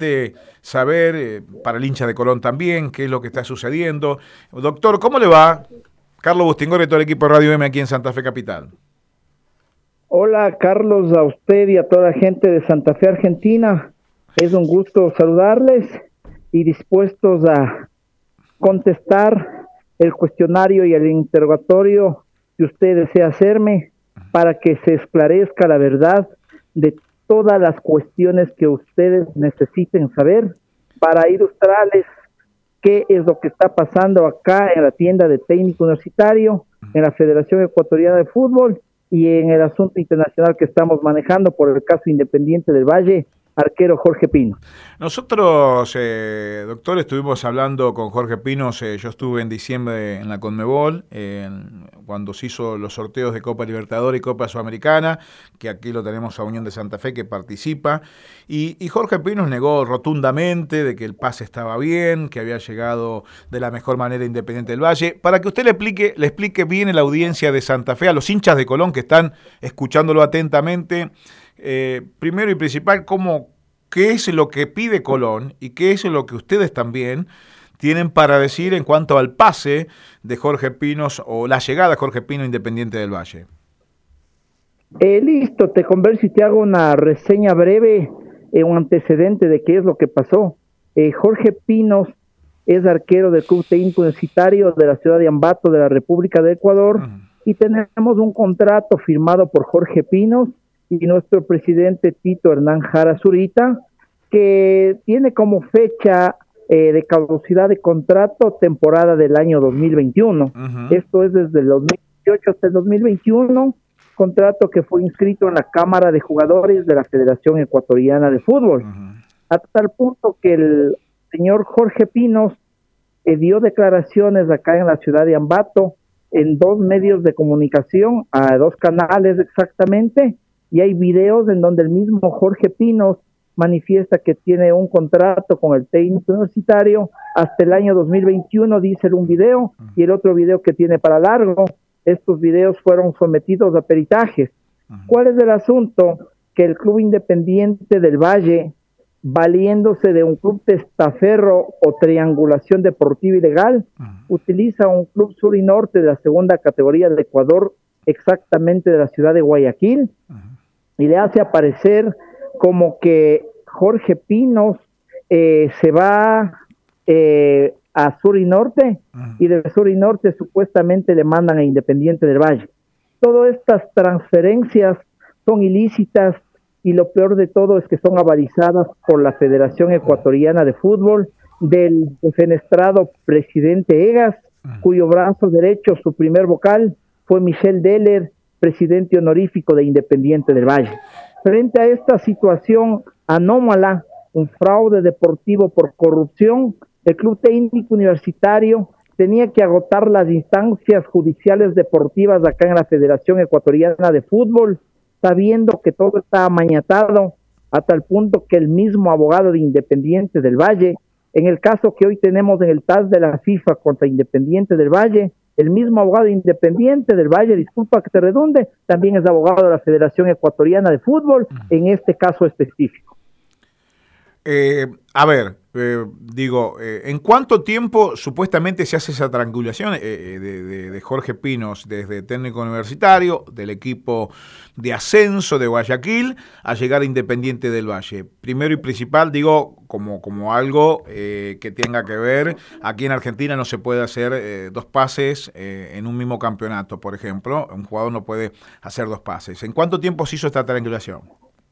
importante saber, para el hincha de Colón también, qué es lo que está sucediendo. Doctor, ¿cómo le va? Carlos Bustingor y todo el equipo de Radio M aquí en Santa Fe Capital. Hola Carlos, a usted y a toda la gente de Santa Fe, Argentina. Es un gusto saludarles y dispuestos a contestar el cuestionario y el interrogatorio que usted desea hacerme para que se esclarezca la verdad de todas las cuestiones que ustedes necesiten saber para ilustrarles qué es lo que está pasando acá en la tienda de técnico universitario, en la Federación Ecuatoriana de Fútbol y en el asunto internacional que estamos manejando por el caso Independiente del Valle, arquero Jorge Pinos. Nosotros, doctor, estuvimos hablando con Jorge Pinos, yo estuve en diciembre en la Conmebol, cuando se hizo los sorteos de Copa Libertadores y Copa Sudamericana, que aquí lo tenemos a Unión de Santa Fe que participa, y Jorge Pinos negó rotundamente de que el pase estaba bien, que había llegado de la mejor manera Independiente del Valle. Para que usted le explique bien a la audiencia de Santa Fe, a los hinchas de Colón que están escuchándolo atentamente, primero y principal, qué es lo que pide Colón y qué es lo que ustedes también tienen para decir en cuanto al pase de Jorge Pinos o la llegada de Jorge Pinos Independiente del Valle. Listo, te converso y te hago una reseña breve, un antecedente de qué es lo que pasó. Jorge Pinos es arquero del Club Técnico Universitario de la ciudad de Ambato de la República de Ecuador y tenemos un contrato firmado por Jorge Pinos y nuestro presidente Tito Hernán Jara Zurita, que tiene como fecha de caducidad de contrato temporada del año 2021. Esto es desde el 2018 hasta el 2021, contrato que fue inscrito en la Cámara de Jugadores de la Federación Ecuatoriana de Fútbol. A tal punto que el señor Jorge Pinos dio declaraciones acá en la ciudad de Ambato, en 2 medios de comunicación, a 2 canales exactamente, y hay videos en donde el mismo Jorge Pinos manifiesta que tiene un contrato con el técnico universitario hasta el año 2021, dice un video, y el otro video que tiene para largo. Estos videos fueron sometidos a peritajes. ¿Cuál es el asunto? Que el Club Independiente del Valle, valiéndose de un club testaferro o triangulación deportiva ilegal, utiliza un club sur y norte de la segunda categoría de Ecuador, exactamente de la ciudad de Guayaquil, y le hace aparecer como que Jorge Pinos se va a sur y norte, y de sur y norte supuestamente le mandan a Independiente del Valle. Todas estas transferencias son ilícitas y lo peor de todo es que son avalizadas por la Federación Ecuatoriana de Fútbol del defenestrado presidente Egas, cuyo brazo derecho, su primer vocal, fue Michel Deller, presidente honorífico de Independiente del Valle. Frente a esta situación anómala, un fraude deportivo por corrupción, el Club Técnico Universitario tenía que agotar las instancias judiciales deportivas acá en la Federación Ecuatoriana de Fútbol, sabiendo que todo está amañatado, a tal punto que el mismo abogado de Independiente del Valle, en el caso que hoy tenemos en el TAS de la FIFA contra Independiente del Valle, el mismo abogado Independiente del Valle, disculpa que te redunde, también es abogado de la Federación Ecuatoriana de Fútbol, en este caso específico. ¿En cuánto tiempo supuestamente se hace esa triangulación de Jorge Pinos desde técnico universitario, del equipo de ascenso de Guayaquil, a llegar a Independiente del Valle? Primero y principal, como algo que tenga que ver, aquí en Argentina no se puede hacer 2 pases en un mismo campeonato, por ejemplo, un jugador no puede hacer 2 pases. ¿En cuánto tiempo se hizo esta triangulación?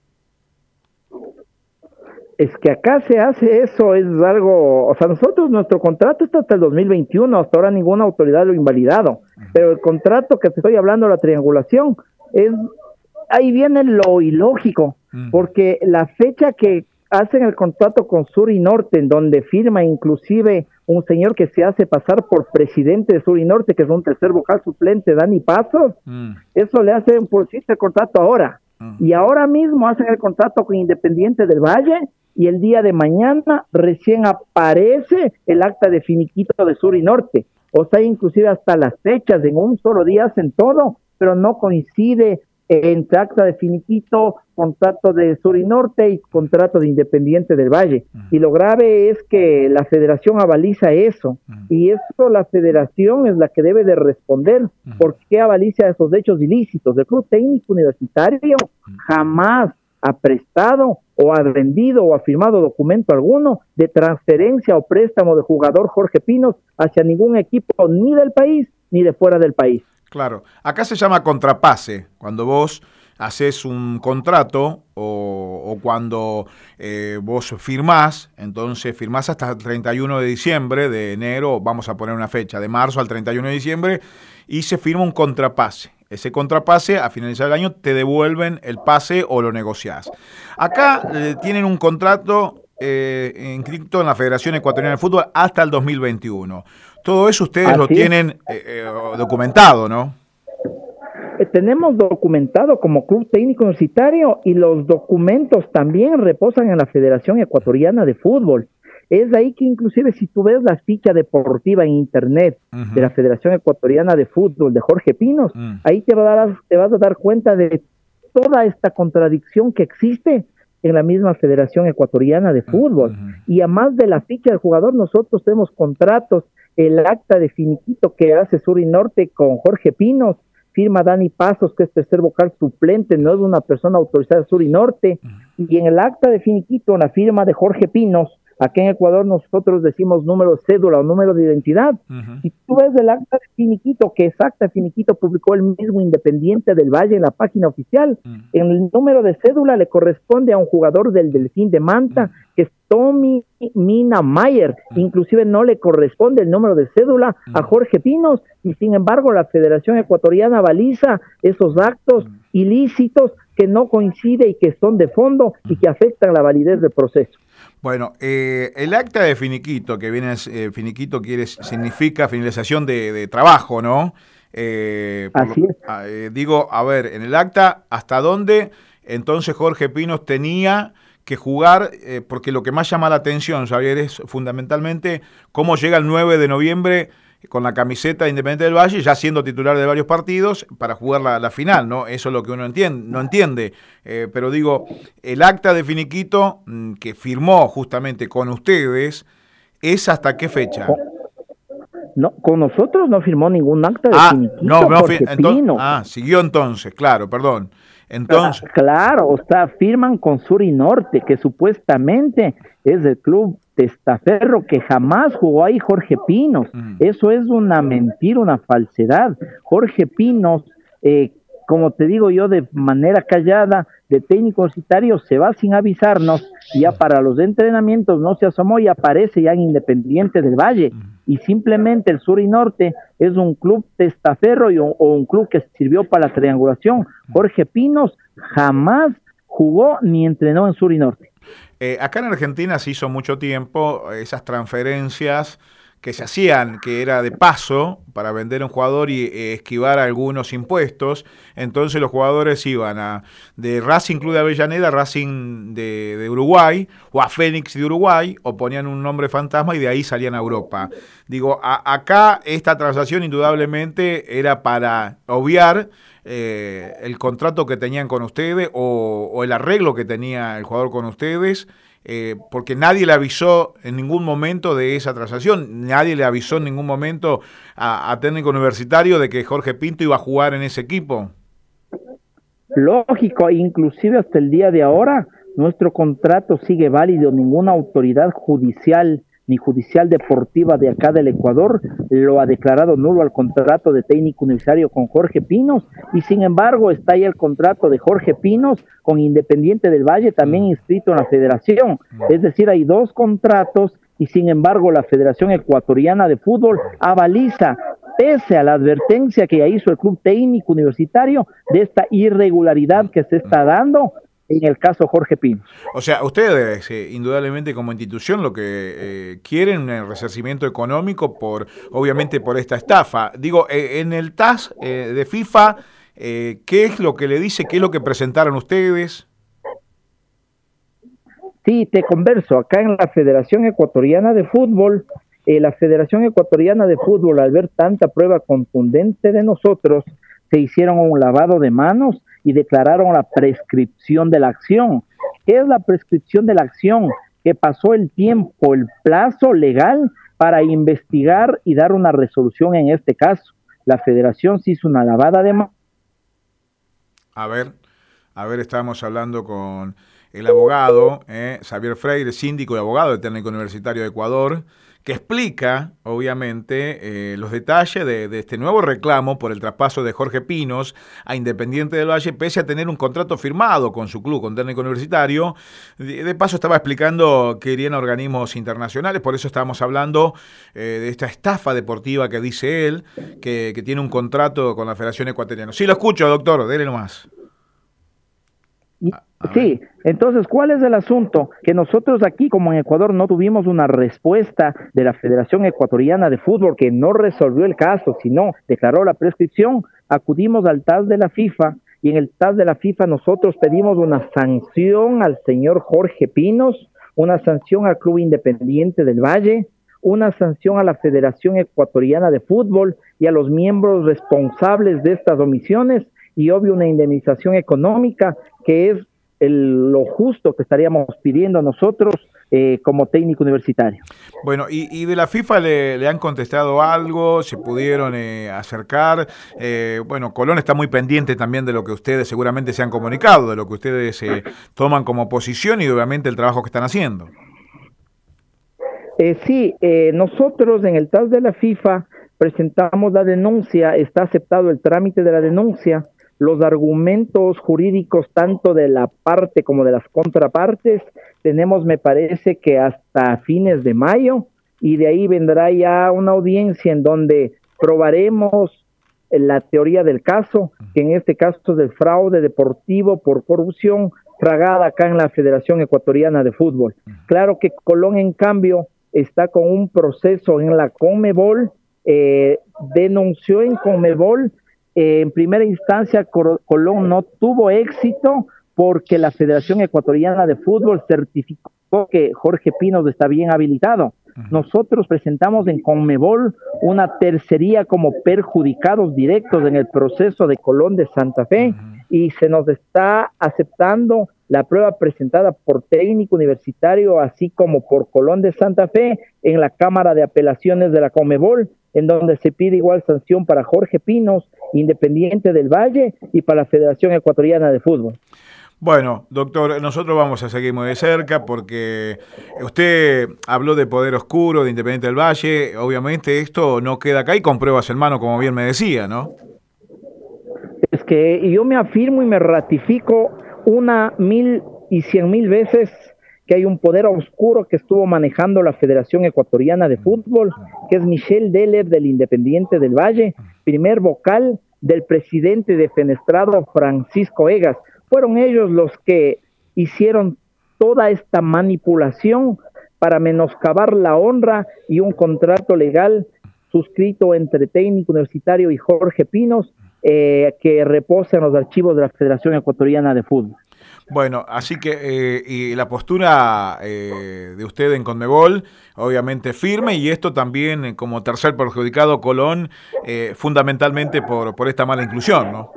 Es que acá se hace eso, es algo, o sea, nuestro contrato está hasta el 2021, hasta ahora ninguna autoridad lo ha invalidado, pero el contrato que te estoy hablando, la triangulación, ahí viene lo ilógico, porque la fecha que hacen el contrato con Sur y Norte, en donde firma inclusive un señor que se hace pasar por presidente de Sur y Norte, que es un tercer vocal suplente, Dani Pasos, eso le hacen por sí el contrato ahora, y ahora mismo hacen el contrato con Independiente del Valle, y el día de mañana recién aparece el acta de finiquito de Sur y Norte. O sea, inclusive hasta las fechas, en un solo día hacen todo, pero no coincide entre acta de finiquito, contrato de Sur y Norte y contrato de Independiente del Valle. Y lo grave es que la federación avaliza eso, y eso la federación es la que debe de responder. ¿Por qué avaliza esos hechos ilícitos? El Club Técnico Universitario jamás ha prestado o ha vendido o ha firmado documento alguno de transferencia o préstamo de jugador Jorge Pinos hacia ningún equipo, ni del país ni de fuera del país. Claro, acá se llama contrapase, cuando vos haces un contrato o cuando vos firmás, entonces firmás hasta el 31 de diciembre, de enero, vamos a poner una fecha, de marzo al 31 de diciembre, y se firma un contrapase. Ese contrapase, a finalizar el año, te devuelven el pase o lo negociás. Acá tienen un contrato inscrito en la Federación Ecuatoriana de Fútbol hasta el 2021. Todo eso ustedes lo tienen documentado, ¿no? Tenemos documentado como Club Técnico Universitario, y los documentos también reposan en la Federación Ecuatoriana de Fútbol. Es ahí que inclusive si tú ves la ficha deportiva en internet de la Federación Ecuatoriana de Fútbol de Jorge Pinos, ahí te vas a dar cuenta de toda esta contradicción que existe en la misma Federación Ecuatoriana de Fútbol. Y además de la ficha del jugador, nosotros tenemos contratos, el acta de finiquito que hace Sur y Norte con Jorge Pinos, firma Dani Pasos, que es tercer vocal suplente, no es una persona autorizada de Sur y Norte, y en el acta de finiquito, en la firma de Jorge Pinos, aquí en Ecuador nosotros decimos número de cédula o número de identidad. Si tú ves el acta de finiquito, que es acta de finiquito publicó el mismo Independiente del Valle en la página oficial, en el número de cédula le corresponde a un jugador del Delfín de Manta, que es Tommy Mina Mayer. Inclusive no le corresponde el número de cédula a Jorge Pinos, y sin embargo la Federación Ecuatoriana baliza esos actos ilícitos que no coinciden y que son de fondo y que afectan la validez del proceso. Bueno, el acta de finiquito, que viene, finiquito significa finalización de trabajo, ¿no? Así es. Digo, a ver, en el acta, ¿hasta dónde entonces Jorge Pinos tenía que jugar? Porque lo que más llama la atención, Xavier, es fundamentalmente cómo llega el 9 de noviembre con la camiseta de Independiente del Valle, ya siendo titular de varios partidos, para jugar la final, ¿no? Eso es lo que uno no entiende. Pero digo, el acta de finiquito que firmó justamente con ustedes, ¿es hasta qué fecha? No, con nosotros no firmó ningún acta de finiquito. Siguió entonces, claro, perdón. Entonces, claro, firman con Sur y Norte, que supuestamente es el club testaferro, que jamás jugó ahí Jorge Pinos. Eso es una mentira, una falsedad. Jorge Pinos, como te digo yo, de manera callada, de técnico universitario, se va sin avisarnos, y ya para los entrenamientos no se asomó y aparece ya en Independiente del Valle. Y simplemente el Sur y Norte es un club testaferro o un club que sirvió para la triangulación. Jorge Pinos jamás jugó ni entrenó en Sur y Norte. Acá en Argentina se hizo mucho tiempo esas transferencias que se hacían, que era de paso para vender un jugador y esquivar algunos impuestos. Entonces los jugadores iban de Racing Club de Avellaneda a Racing de Uruguay, o a Fénix de Uruguay, o ponían un nombre fantasma y de ahí salían a Europa. Digo, acá esta transacción indudablemente era para obviar el contrato que tenían con ustedes o el arreglo que tenía el jugador con ustedes, porque nadie le avisó en ningún momento de esa transacción, nadie le avisó en ningún momento a Técnico Universitario de que Jorge Pinto iba a jugar en ese equipo. Lógico, inclusive hasta el día de ahora nuestro contrato sigue válido, ninguna autoridad judicial ni judicial deportiva de acá del Ecuador lo ha declarado nulo al contrato de técnico universitario con Jorge Pinos, y sin embargo está ahí el contrato de Jorge Pinos con Independiente del Valle, también inscrito en la federación. Es decir, hay dos contratos, y sin embargo la Federación Ecuatoriana de Fútbol avaliza, pese a la advertencia que ya hizo el Club Técnico Universitario de esta irregularidad que se está dando en el caso Jorge Pinos. O sea, ustedes, indudablemente como institución, lo que quieren un resarcimiento económico obviamente por esta estafa. Digo, en el TAS de FIFA, ¿qué es lo que le dice? ¿Qué es lo que presentaron ustedes? Sí, te converso. Acá en la Federación Ecuatoriana de Fútbol, la Federación Ecuatoriana de Fútbol, al ver tanta prueba contundente de nosotros, se hicieron un lavado de manos y declararon la prescripción de la acción. ¿Qué es la prescripción de la acción? Que pasó el tiempo, el plazo legal para investigar y dar una resolución en este caso. La federación se hizo una lavada de manos. A ver, estábamos hablando con el abogado Xavier Freire, síndico y abogado del Técnico Universitario de Ecuador, que explica, obviamente, los detalles de este nuevo reclamo por el traspaso de Jorge Pinos a Independiente del Valle, pese a tener un contrato firmado con su club, con Técnico Universitario. De paso estaba explicando que irían a organismos internacionales, por eso estábamos hablando de esta estafa deportiva que dice él, que tiene un contrato con la Federación Ecuatoriana. Sí, lo escucho, doctor, dele nomás. Sí, entonces, ¿cuál es el asunto? Que nosotros aquí, como en Ecuador, no tuvimos una respuesta de la Federación Ecuatoriana de Fútbol, que no resolvió el caso, sino declaró la prescripción. Acudimos al TAS de la FIFA, y en el TAS de la FIFA nosotros pedimos una sanción al señor Jorge Pinos, una sanción al Club Independiente del Valle, una sanción a la Federación Ecuatoriana de Fútbol y a los miembros responsables de estas omisiones, y obvio una indemnización económica, que es lo justo que estaríamos pidiendo nosotros como técnico universitario. Bueno, y de la FIFA le han contestado algo, se pudieron acercar. Bueno, Colón está muy pendiente también de lo que ustedes seguramente se han comunicado, de lo que ustedes toman como posición y obviamente el trabajo que están haciendo. Sí, nosotros en el TAS de la FIFA presentamos la denuncia, está aceptado el trámite de la denuncia. Los argumentos jurídicos tanto de la parte como de las contrapartes tenemos, me parece que hasta fines de mayo, y de ahí vendrá ya una audiencia en donde probaremos la teoría del caso, que en este caso es del fraude deportivo por corrupción tragada acá en la Federación Ecuatoriana de Fútbol. Claro que Colón, en cambio, está con un proceso en la Conmebol, denunció en Conmebol. En primera instancia, Colón no tuvo éxito porque la Federación Ecuatoriana de Fútbol certificó que Jorge Pinos está bien habilitado. Nosotros presentamos en Conmebol una tercería como perjudicados directos en el proceso de Colón de Santa Fe, y se nos está aceptando la prueba presentada por Técnico Universitario, así como por Colón de Santa Fe, en la Cámara de Apelaciones de la Conmebol, en donde se pide igual sanción para Jorge Pinos, Independiente del Valle, y para la Federación Ecuatoriana de Fútbol. Bueno, doctor, nosotros vamos a seguir muy de cerca porque usted habló de poder oscuro, de Independiente del Valle. Obviamente esto no queda acá y con pruebas en mano, como bien me decía, ¿no? Es que yo me afirmo y me ratifico 1,000 y 100,000 veces que hay un poder oscuro que estuvo manejando la Federación Ecuatoriana de Fútbol, que es Michel Deller del Independiente del Valle, primer vocal del presidente defenestrado Francisco Egas. Fueron ellos los que hicieron toda esta manipulación para menoscabar la honra y un contrato legal suscrito entre Técnico Universitario y Jorge Pinos, que reposa en los archivos de la Federación Ecuatoriana de Fútbol. Bueno, así que y la postura de usted en Conmebol, obviamente firme, y esto también como tercer perjudicado Colón, fundamentalmente por esta mala inclusión, ¿no?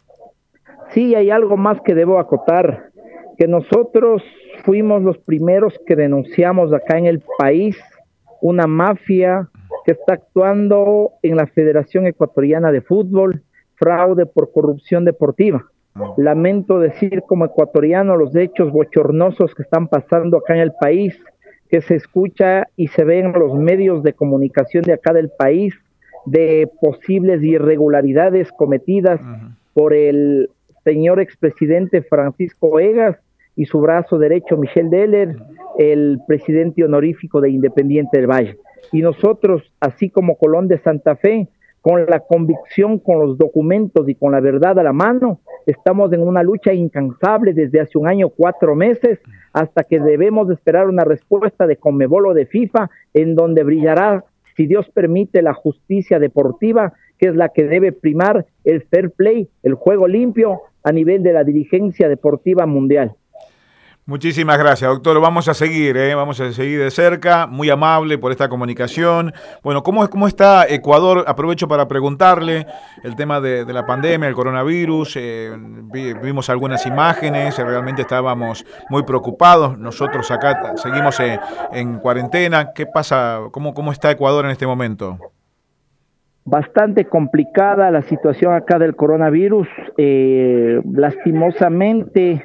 Sí, hay algo más que debo acotar, que nosotros fuimos los primeros que denunciamos acá en el país una mafia que está actuando en la Federación Ecuatoriana de Fútbol, fraude por corrupción deportiva. Lamento decir como ecuatoriano los hechos bochornosos que están pasando acá en el país, que se escucha y se ve en los medios de comunicación de acá del país, de posibles irregularidades cometidas por el señor expresidente Francisco Egas y su brazo derecho Michel Deller, el presidente honorífico de Independiente del Valle. Y nosotros, así como Colón de Santa Fe, con la convicción, con los documentos y con la verdad a la mano, estamos en una lucha incansable desde hace 1 año, 4 meses, hasta que debemos esperar una respuesta de Conmebol o de FIFA, en donde brillará, si Dios permite, la justicia deportiva, que es la que debe primar el fair play, el juego limpio a nivel de la dirigencia deportiva mundial. Muchísimas gracias, doctor. Vamos a seguir de cerca. Muy amable por esta comunicación. Bueno, ¿cómo está Ecuador? Aprovecho para preguntarle el tema de la pandemia, el coronavirus. Vimos algunas imágenes, realmente estábamos muy preocupados. Nosotros acá seguimos en cuarentena. ¿Qué pasa? ¿Cómo está Ecuador en este momento? Bastante complicada la situación acá del coronavirus. Lastimosamente,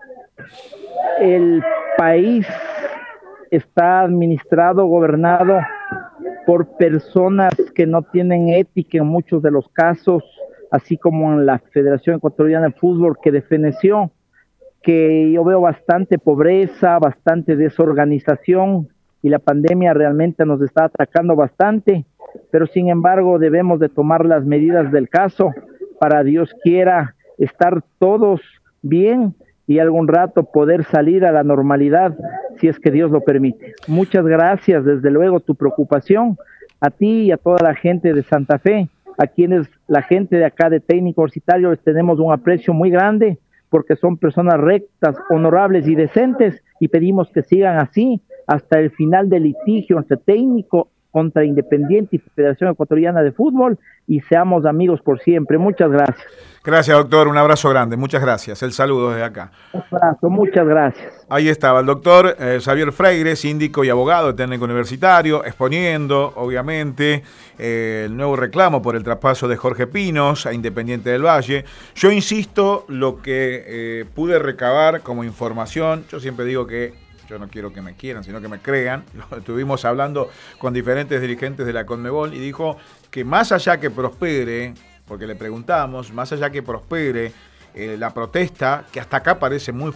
el país está administrado, gobernado por personas que no tienen ética en muchos de los casos, así como en la Federación Ecuatoriana de Fútbol, que defeneció, que yo veo bastante pobreza, bastante desorganización, y la pandemia realmente nos está atacando bastante, pero sin embargo debemos de tomar las medidas del caso para, Dios quiera, estar todos bien y algún rato poder salir a la normalidad, si es que Dios lo permite. Muchas gracias, desde luego, tu preocupación, a ti y a toda la gente de Santa Fe, a quienes la gente de acá de Técnico Universitario les tenemos un aprecio muy grande, porque son personas rectas, honorables y decentes, y pedimos que sigan así hasta el final del litigio entre Técnico contra Independiente y Federación Ecuatoriana de Fútbol, y seamos amigos por siempre. Muchas gracias. Gracias, doctor. Un abrazo grande. Muchas gracias. El saludo desde acá. Un abrazo. Muchas gracias. Ahí estaba el doctor Xavier Freire, síndico y abogado de Técnico Universitario, exponiendo, obviamente, el nuevo reclamo por el traspaso de Jorge Pinos a Independiente del Valle. Yo insisto, lo que pude recabar como información, yo siempre digo que yo no quiero que me quieran, sino que me crean. Estuvimos hablando con diferentes dirigentes de la Conmebol y dijo que más allá que prospere, porque le preguntamos, más allá que prospere la protesta, que hasta acá parece muy